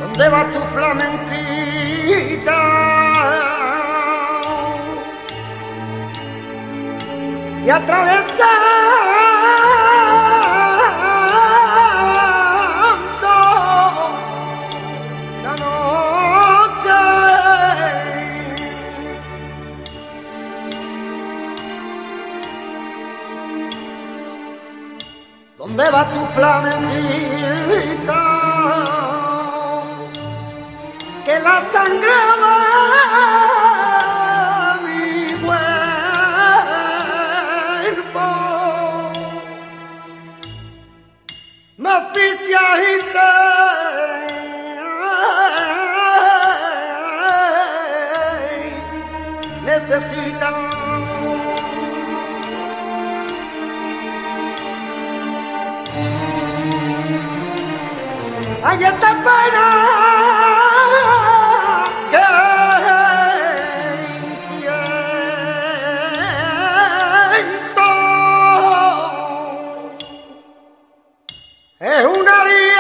¿Dónde va tu flamenquita? Y atravesando la noche, ¿dónde va tu flamenquita? Que la sangre de mi cuerpo me asfixia y te necesita. Hay esta pena que siento, es una herida